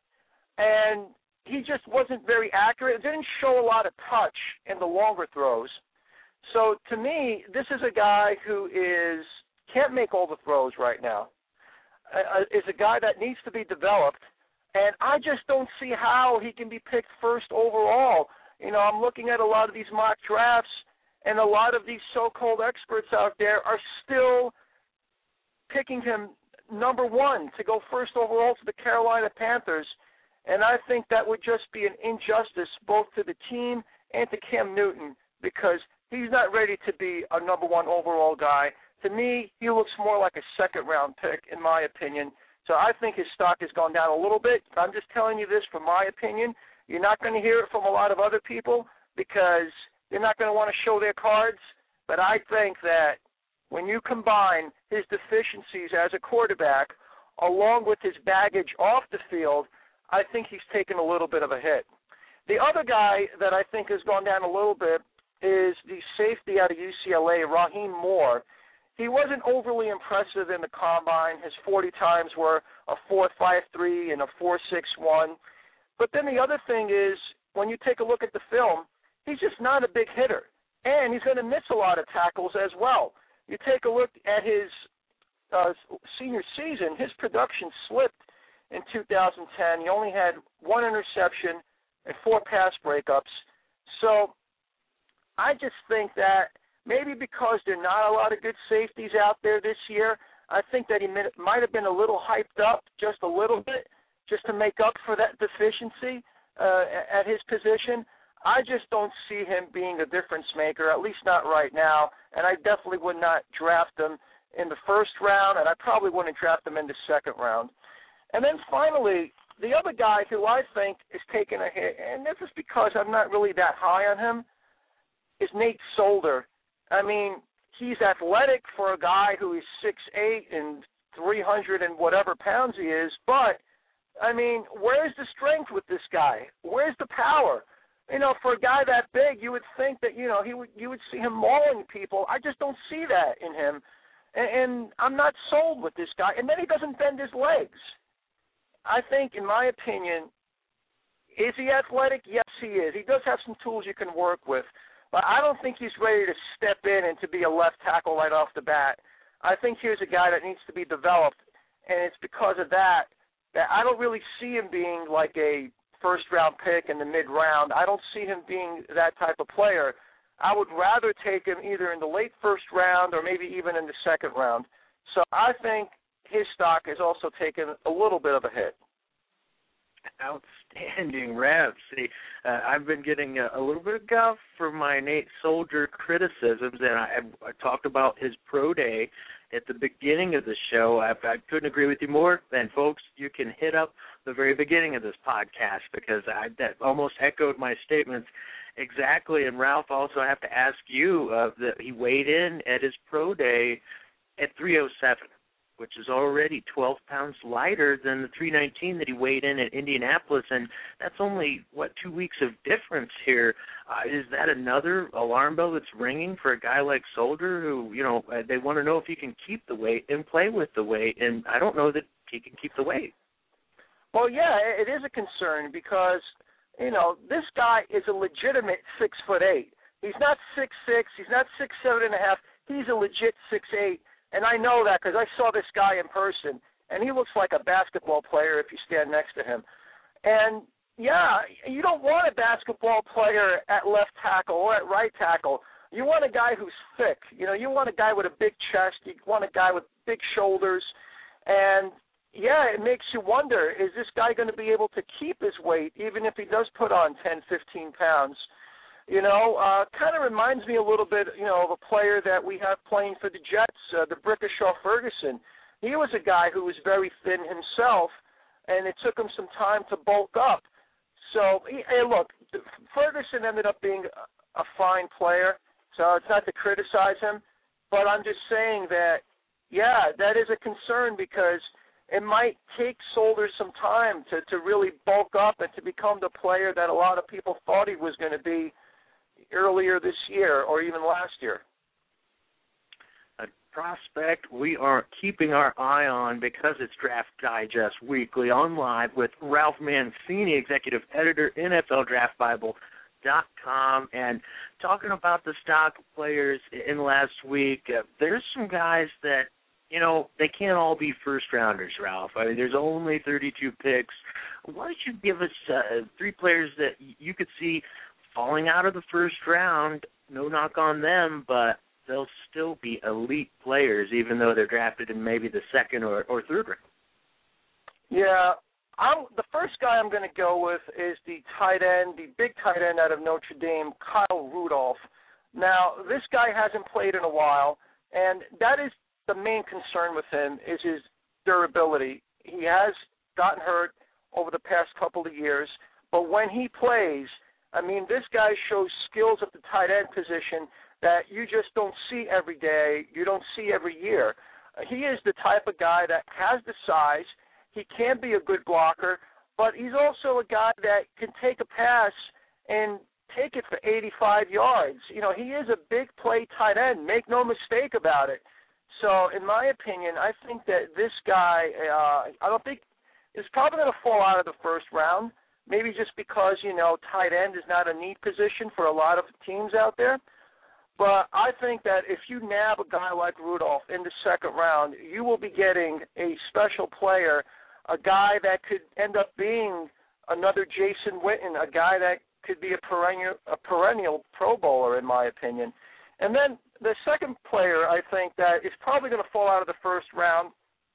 and he just wasn't very accurate. It didn't show a lot of touch in the longer throws. So to me, this is a guy who is can't make all the throws right now. Uh, is a guy that needs to be developed, and I just don't see how he can be picked first overall. You know, I'm looking at a lot of these mock drafts, and a lot of these so-called experts out there are still picking him number one to go first overall to the Carolina Panthers, and I think that would just be an injustice both to the team and to Cam Newton, because he's not ready to be a number one overall guy. To me, he looks more like a second-round pick, in my opinion. So I think his stock has gone down a little bit. I'm just telling you this from my opinion. You're not going to hear it from a lot of other people because they're not going to want to show their cards. But I think that when you combine his deficiencies as a quarterback along with his baggage off the field, I think he's taken a little bit of a hit. The other guy that I think has gone down a little bit is the safety out of U C L A, Raheem Moore. He wasn't overly impressive in the combine. His forty times were a four five three and a four six one. But then the other thing is, when you take a look at the film, he's just not a big hitter. And he's going to miss a lot of tackles as well. You take a look at his uh, senior season, his production slipped in two thousand ten. He only had one interception and four pass breakups. So I just think that maybe because there are not a lot of good safeties out there this year, I think that he might have been a little hyped up just a little bit just to make up for that deficiency uh, at his position. I just don't see him being a difference maker, at least not right now, and I definitely would not draft him in the first round, and I probably wouldn't draft him in the second round. And then finally, the other guy who I think is taking a hit, and this is because I'm not really that high on him, is Nate Solder. I mean, he's athletic for a guy who is six eight and three hundred and whatever pounds he is, but I mean, where's the strength with this guy? Where's the power? You know, for a guy that big, you would think that, you know, he would you would see him mauling people. I just don't see that in him. And, and I'm not sold with this guy. And then he doesn't bend his legs. I think, in my opinion, is he athletic? Yes, he is. He does have some tools you can work with. But I don't think he's ready to step in and to be a left tackle right off the bat. I think here's a guy that needs to be developed, and it's because of that that I don't really see him being like a first-round pick in the mid-round. I don't see him being that type of player. I would rather take him either in the late first round or maybe even in the second round. So I think his stock has also taken a little bit of a hit. Outstanding, Rev. See, uh, I've been getting a, a little bit of guff from my Nate Soldier criticisms, and I, I talked about his pro day at the beginning of the show. I, I couldn't agree with you more. And, folks, you can hit up the very beginning of this podcast because I, that almost echoed my statements exactly. And, Ralph, also I have to ask you uh, that he weighed in at his pro day at three oh seven. Which is already twelve pounds lighter than the three nineteen that he weighed in at Indianapolis, and that's only, what, two weeks of difference here. Uh, is that another alarm bell that's ringing for a guy like Soldier who, you know, uh, they want to know if he can keep the weight and play with the weight, and I don't know that he can keep the weight. Well, yeah, it is a concern because, you know, this guy is a legitimate six foot eight. He's not six six. He's not six seven and a half. He's a legit six eight. And I know that because I saw this guy in person, and he looks like a basketball player if you stand next to him. And, yeah, you don't want a basketball player at left tackle or at right tackle. You want a guy who's thick. You know, you want a guy with a big chest. You want a guy with big shoulders. And, yeah, it makes you wonder, is this guy going to be able to keep his weight even if he does put on ten, fifteen pounds? You know, uh, kind of reminds me a little bit, you know, of a player that we have playing for the Jets, uh, the Brickashaw Ferguson. He was a guy who was very thin himself, and it took him some time to bulk up. So, hey, look, Ferguson ended up being a, a fine player, so it's not to criticize him, but I'm just saying that, yeah, that is a concern because it might take Soldier some time to, to really bulk up and to become the player that a lot of people thought he was going to be earlier this year or even last year. A prospect we are keeping our eye on because it's Draft Digest Weekly on live with Ralph Mancini, executive editor, N F L Draft Bible dot com, and talking about the stock players in last week. Uh, there's some guys that, you know, they can't all be first-rounders, Ralph. I mean, there's only thirty-two picks. Why don't you give us uh, three players that you could see falling out of the first round? No knock on them, but they'll still be elite players even though they're drafted in maybe the second or, or third round. Yeah, I'm, the first guy I'm going to go with is the tight end, the big tight end out of Notre Dame, Kyle Rudolph. Now, this guy hasn't played in a while, and that is the main concern with him is his durability. He has gotten hurt over the past couple of years, but when he plays, I mean, this guy shows skills at the tight end position that you just don't see every day, you don't see every year. He is the type of guy that has the size, he can be a good blocker, but he's also a guy that can take a pass and take it for eighty-five yards. You know, he is a big play tight end, make no mistake about it. So, in my opinion, I think that this guy, uh, I don't think, is probably going to fall out of the first round. Maybe just because, you know, tight end is not a neat position for a lot of teams out there. But I think that if you nab a guy like Rudolph in the second round, you will be getting a special player, a guy that could end up being another Jason Witten, a guy that could be a perennial, a perennial Pro Bowler, in my opinion. And then the second player I think that is probably going to fall out of the first round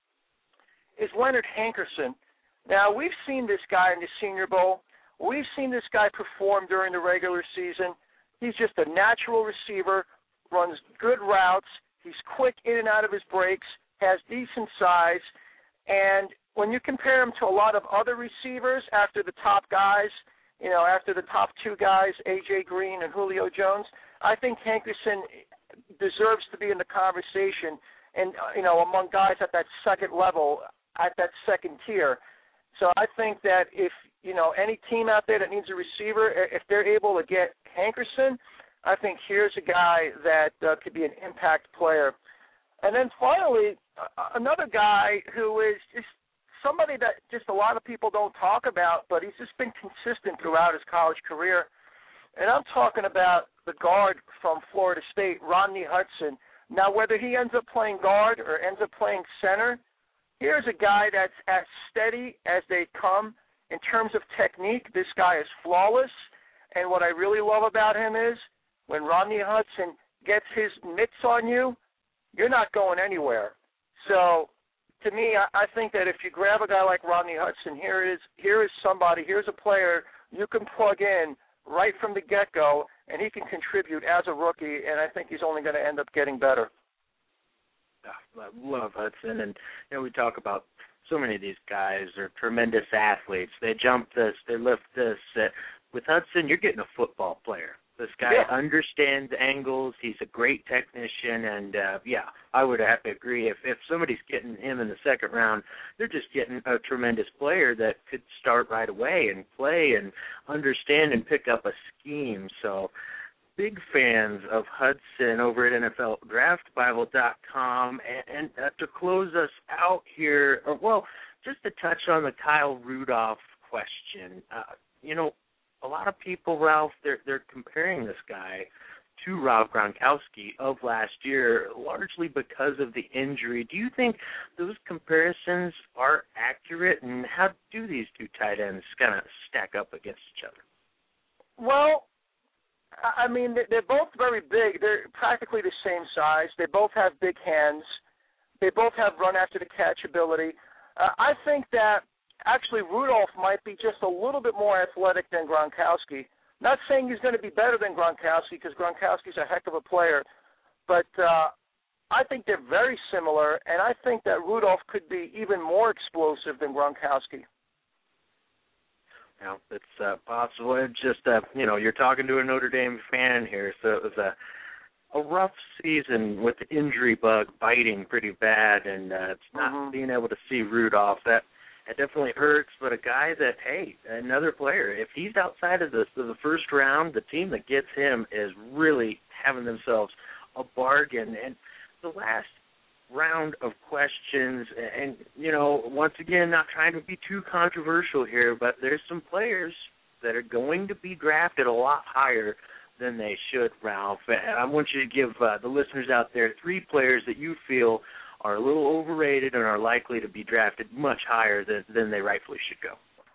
is Leonard Hankerson. Now, we've seen this guy in the Senior Bowl. We've seen this guy perform during the regular season. He's just a natural receiver, runs good routes. He's quick in and out of his breaks, has decent size. And when you compare him to a lot of other receivers after the top guys, you know, after the top two guys, A J Green and Julio Jones, I think Hankerson deserves to be in the conversation and, you know, among guys at that second level, at that second tier. So I think that if, you know, any team out there that needs a receiver, if they're able to get Hankerson, I think here's a guy that uh, could be an impact player. And then finally, uh, another guy who is just somebody that just a lot of people don't talk about, but he's just been consistent throughout his college career. And I'm talking about the guard from Florida State, Rodney Hudson. Now, whether he ends up playing guard or ends up playing center, here's a guy that's as steady as they come in terms of technique. This guy is flawless. And what I really love about him is when Rodney Hudson gets his mitts on you, you're not going anywhere. So, to me, I, I think that if you grab a guy like Rodney Hudson, here is here is somebody, here's a player you can plug in right from the get-go, and he can contribute as a rookie, and I think he's only going to end up getting better. I love Hudson, and you know we talk about so many of these guys are tremendous athletes. They jump this, they lift this. Uh, with Hudson, you're getting a football player. This guy yeah. understands angles. He's a great technician, and uh, yeah, I would have to agree. If if somebody's getting him in the second round, they're just getting a tremendous player that could start right away and play and understand and pick up a scheme. So, big fans of Hudson over at N F L Draft Bible dot com. And, and uh, to close us out here, or, well, just to touch on the Kyle Rudolph question, uh, you know, a lot of people, Ralph, they're, they're comparing this guy to Rob Gronkowski of last year, largely because of the injury. Do you think those comparisons are accurate, and how do these two tight ends kind of stack up against each other? Well, I mean, they're both very big. They're practically the same size. They both have big hands. They both have run-after-the-catch ability. Uh, I think that actually Rudolph might be just a little bit more athletic than Gronkowski. Not saying he's going to be better than Gronkowski because Gronkowski's a heck of a player, but uh, I think they're very similar, and I think that Rudolph could be even more explosive than Gronkowski. Well, it's uh, possible. It's just, uh, you know, you're talking to a Notre Dame fan here, so it was a, a rough season with the injury bug biting pretty bad, and uh, it's not mm-hmm. being able to see Rudolph. That It definitely hurts, but a guy that, hey, another player, if he's outside of the, the first round, the team that gets him is really having themselves a bargain. And the last round of questions, and, you know, once again, not trying to be too controversial here, but there's some players that are going to be drafted a lot higher than they should, Ralph. And I want you to give uh, the listeners out there three players that you feel are a little overrated and are likely to be drafted much higher than, than they rightfully should go.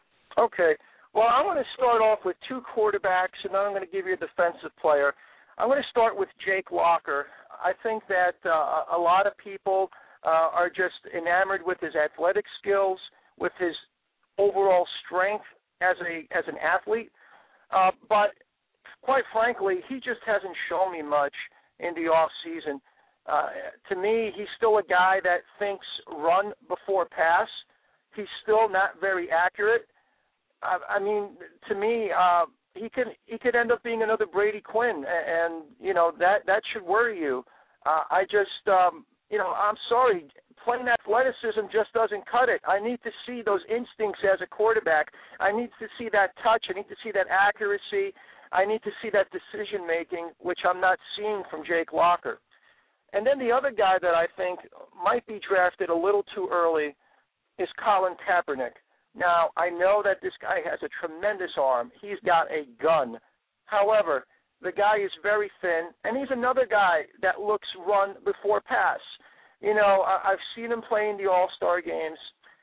Okay. Well, I'm going to start off with two quarterbacks, and then I'm going to give you a defensive player. I'm going to start with Jake Locker. I think that uh, a lot of people uh, are just enamored with his athletic skills, with his overall strength as a as an athlete. Uh, but quite frankly, he just hasn't shown me much in the off season. Uh, to me, he's still a guy that thinks run before pass. He's still not very accurate. I, I mean, to me, uh, he could he could end up being another Brady Quinn, and, and you know that that should worry you. Uh, I just, um, you know, I'm sorry, plain athleticism just doesn't cut it. I need to see those instincts as a quarterback. I need to see that touch. I need to see that accuracy. I need to see that decision making, which I'm not seeing from Jake Locker. And then the other guy that I think might be drafted a little too early is Colin Kaepernick. Now, I know that this guy has a tremendous arm. He's got a gun. However, the guy is very thin, and he's another guy that looks run before pass. You know, I, I've seen him play in the All-Star games,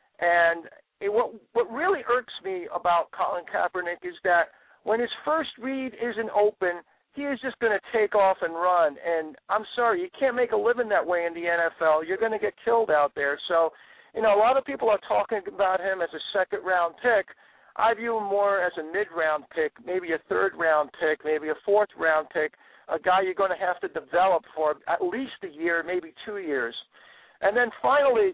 and it, what, what really irks me about Colin Kaepernick is that when his first read isn't open, he is just going to take off and run. And I'm sorry, you can't make a living that way in the N F L. You're going to get killed out there. So, you know, a lot of people are talking about him as a second-round pick. I view him more as a mid-round pick, maybe a third-round pick, maybe a fourth-round pick, a guy you're going to have to develop for at least a year, maybe two years. And then finally,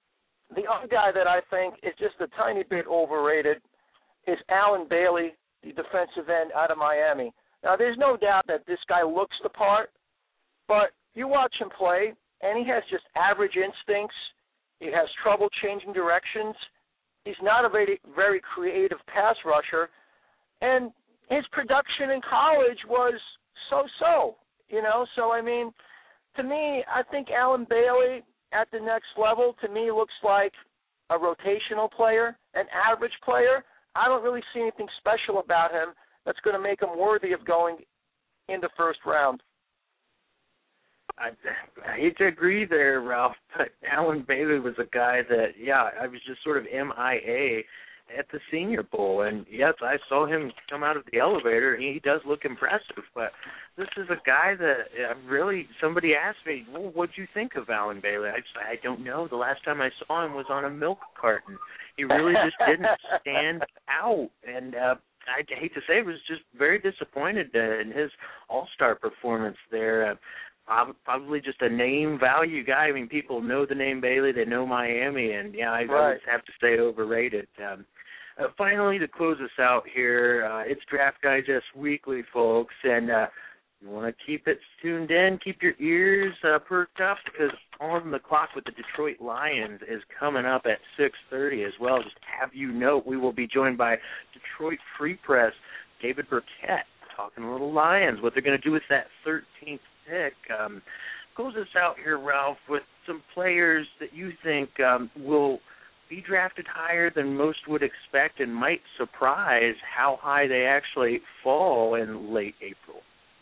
the other guy that I think is just a tiny bit overrated is Alan Bailey, the defensive end out of Miami. Now, there's no doubt that this guy looks the part, but you watch him play, and he has just average instincts. He has trouble changing directions. He's not a very, very creative pass rusher. And his production in college was so-so, you know. So, I mean, to me, I think Allen Bailey at the next level, to me, looks like a rotational player, an average player. I don't really see anything special about him that's going to make him worthy of going in the first round. I, I hate to agree there, Ralph, but Allen Bailey was a guy that, yeah, I was just sort of M I A at the Senior Bowl. And, yes, I saw him come out of the elevator. He does look impressive, but this is a guy that uh, really, somebody asked me, well, what'd you think of Allen Bailey? I just, I don't know. The last time I saw him was on a milk carton. He really just didn't stand out. And uh, I hate to say, I was just very disappointed uh, in his all-star performance there. Uh, Probably just a name value guy. I mean, people know the name Bailey, they know Miami, and yeah, I right. always have to say overrated. Um, uh, finally, to close us out here, uh, it's Draft Digest Weekly, folks, and uh, you want to keep it tuned in, keep your ears uh, perked up, because On the Clock with the Detroit Lions is coming up at six thirty as well. Just have you note, we will be joined by Detroit Free Press, David Burkett, talking a little Lions, what they're going to do with that thirteenth pick. Um, close us out here, Ralph, with some players that you think um, will be drafted higher than most would expect and might surprise how high they actually fall in late April.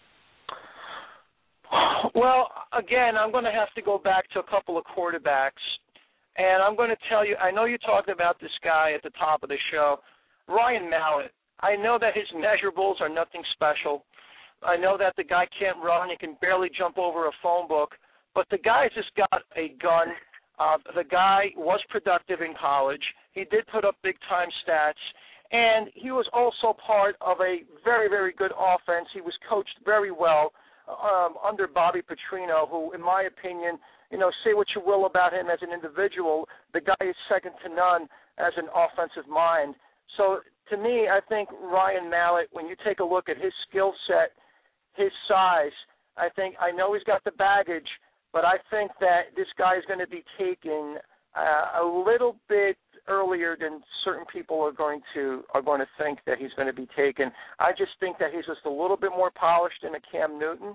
Well, again, I'm going to have to go back to a couple of quarterbacks, and I'm going to tell you, I know you talked about this guy at the top of the show, Ryan Mallett. I know that his measurables are nothing special. I know that the guy can't run. He can barely jump over a phone book. But the guy just got a gun. Uh, the guy was productive in college. He did put up big-time stats. And he was also part of a very, very good offense. He was coached very well um, under Bobby Petrino, who, in my opinion, you know, say what you will about him as an individual, the guy is second to none as an offensive mind. So, to me, I think Ryan Mallett, when you take a look at his skill set, his size, I think, I know he's got the baggage, but I think that this guy is going to be taken uh, a little bit earlier than certain people are going to are going to think that he's going to be taken. I just think that he's just a little bit more polished than a Cam Newton.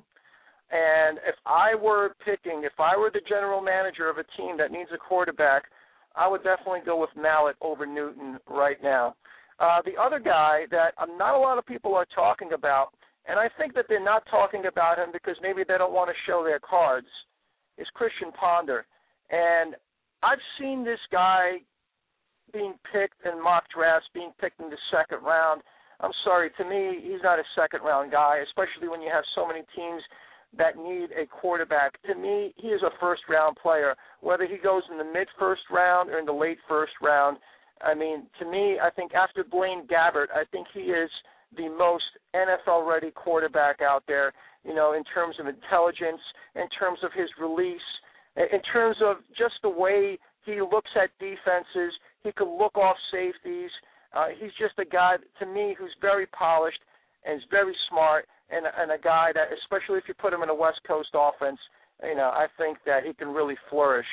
And if I were picking, if I were the general manager of a team that needs a quarterback, I would definitely go with Mallett over Newton right now. Uh, the other guy that um, not a lot of people are talking about, and I think that they're not talking about him because maybe they don't want to show their cards, is Christian Ponder. And I've seen this guy being picked in mock drafts, being picked in the second round. I'm sorry, to me, he's not a second-round guy, especially when you have so many teams that need a quarterback. To me, he is a first-round player, whether he goes in the mid-first round or in the late first round. I mean, to me, I think after Blaine Gabbert, I think he is the most N F L-ready quarterback out there, you know, in terms of intelligence, in terms of his release, in terms of just the way he looks at defenses. He could look off safeties. Uh, he's just a guy, to me, who's very polished and is very smart, and, and a guy that, especially if you put him in a West Coast offense, you know, I think that he can really flourish.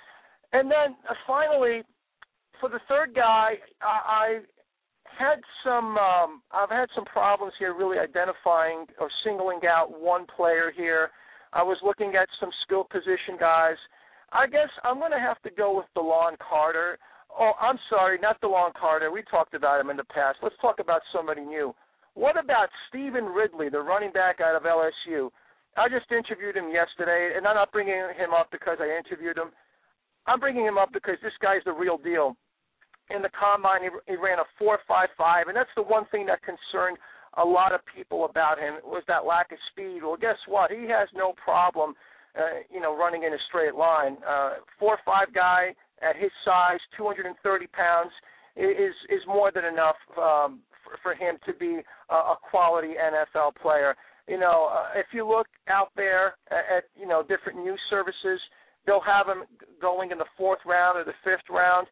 And then uh, finally, for the third guy, I, I had some um, I've had some problems here really identifying or singling out one player here. I was looking at some skill position guys. I guess I'm going to have to go with DeLon Carter. Oh, I'm sorry, not DeLon Carter. We talked about him in the past. Let's talk about somebody new. What about Stephen Ridley, the running back out of L S U? I just interviewed him yesterday, and I'm not bringing him up because I interviewed him. I'm bringing him up because this guy's the real deal. In the combine, he, he ran a four five five, and that's the one thing that concerned a lot of people about him was that lack of speed. Well, guess what? He has no problem, uh, you know, running in a straight line. Uh, four five guy at his size, two hundred thirty pounds, is is more than enough um, for, for him to be a, a quality N F L player. You know, uh, if you look out there at, at, you know, different news services, they'll have him going in the fourth round or the fifth round.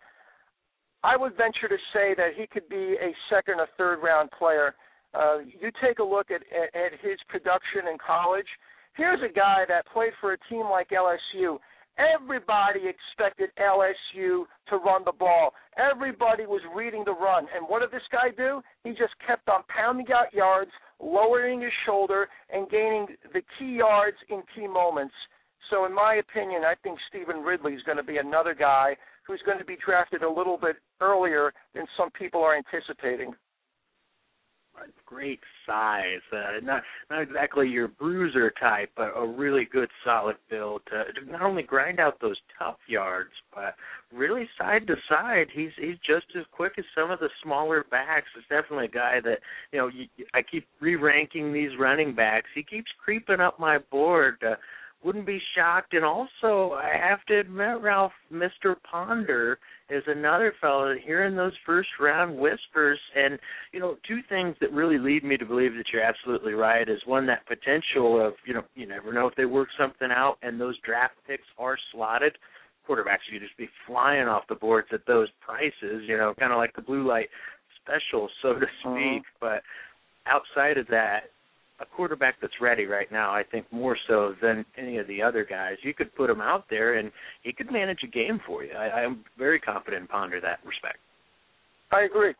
I would venture to say that he could be a second or third round player. Uh, you take a look at, at, at his production in college. Here's a guy that played for a team like L S U, everybody expected L S U to run the ball. Everybody was reading the run. And what did this guy do? He just kept on pounding out yards, lowering his shoulder, and gaining the key yards in key moments. So in my opinion, I think Stephen Ridley is going to be another guy who's going to be drafted a little bit earlier than some people are anticipating. Great size, uh, not not exactly your bruiser type, but a really good solid build to, to not only grind out those tough yards, but really side to side, he's he's just as quick as some of the smaller backs. It's definitely a guy that, you know, you, I keep re-ranking these running backs. He keeps creeping up my board. Uh, wouldn't be shocked. And also, I have to admit, Ralph, Mister Ponder is another fellow hearing those first-round whispers. And, you know, two things that really lead me to believe that you're absolutely right is, one, that potential of, you know, you never know if they work something out and those draft picks are slotted. Quarterbacks could just be flying off the boards at those prices, you know, kind of like the blue light special, so to speak. Uh-huh. But outside of that, a quarterback that's ready right now, I think more so than any of the other guys, you could put him out there and he could manage a game for you. I, I'm very confident in Ponder in that respect. I agree.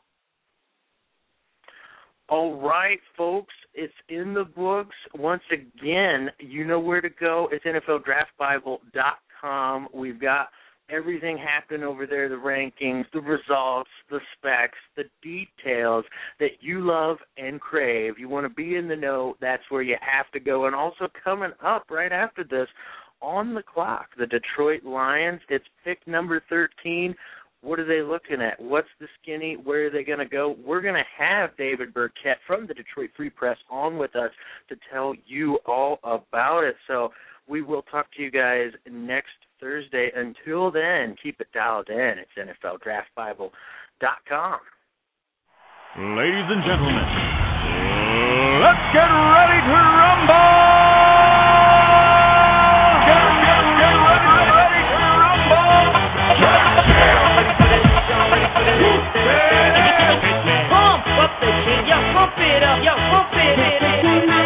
All right, folks, it's in the books. Once again, you know where to go. It's N F L Draft Bible dot com. We've got everything happening over there, the rankings, the results, the specs, the details that you love and crave. You want to be in the know, that's where you have to go. And also coming up right after this, on the clock, the Detroit Lions, it's pick number thirteen. What are they looking at? What's the skinny? Where are they going to go? We're going to have David Burkett from the Detroit Free Press on with us to tell you all about it. So we will talk to you guys next Thursday. Until then, keep it dialed in. It's N F L Draft Bible dot com. Ladies and gentlemen, let's get ready to rumble! Get, get, get ready, ready to rumble! Pump up the shit, yo, pump it up, yo, pump it up.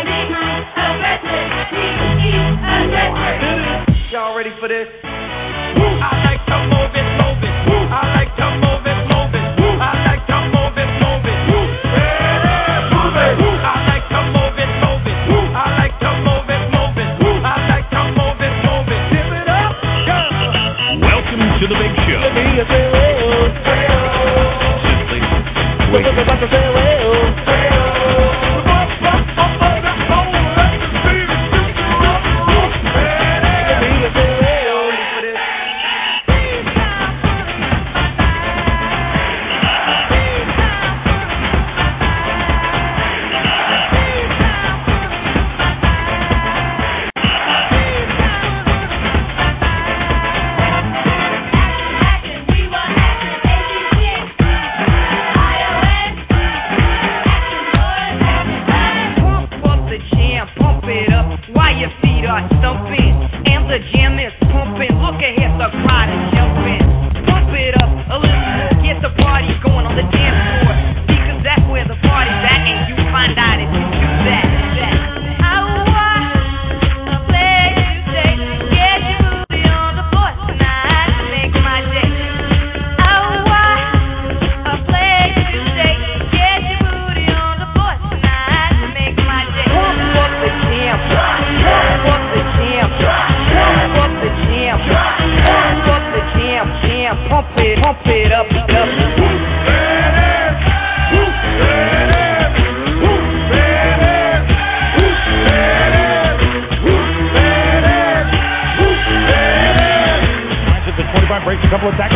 Y'all ready for this? I like to move it, move it. I like to move it, move it. I like to move it, move it. Move it. I like to move it, move it. I like to move it, move it. I like to move it, move it. Give it up, go. Welcome to the big show. Simply wait. Breaks a couple of tackles.